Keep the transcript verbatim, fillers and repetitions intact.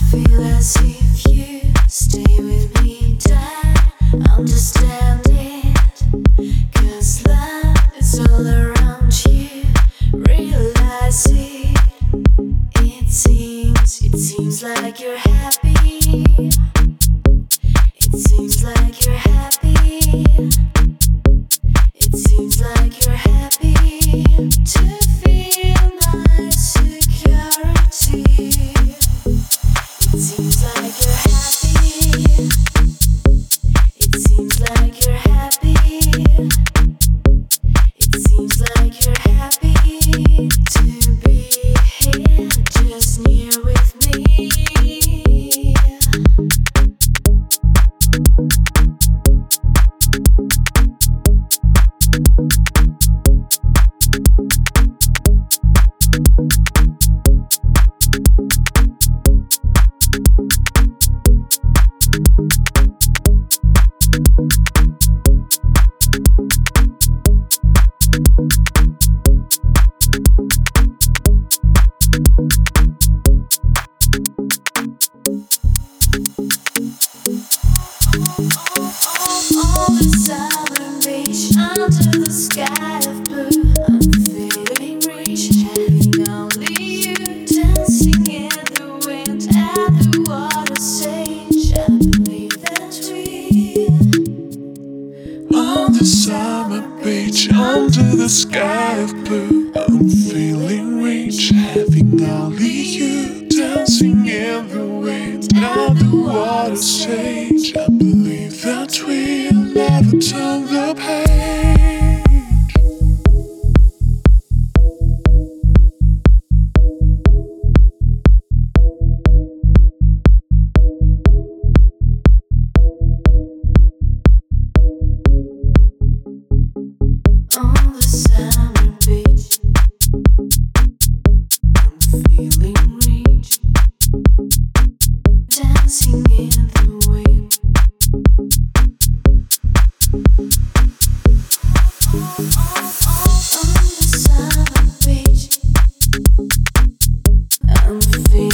feel as if you stay with me, die, understand it. 'Cause love is all around you, realize it. It seems, it seems like you're happy. It seems like you're happy. It seems like you're happy to feel my security. It seems like you're happy. It seems like you're happy. It seems like you're happy to be here just near with me. On the southern beach, under the sky of blue, I'm feeling rich, having only you dancing in the wind and the water's change. I believe that we On the summer beach, under the sky of blue, I'm feeling rich, having only you dancing in the wind and the water's change. I believe that we'll never turn the page. on the summer beach. I'm feeling rich, dancing in the wind. On the summer beach, I'm feeling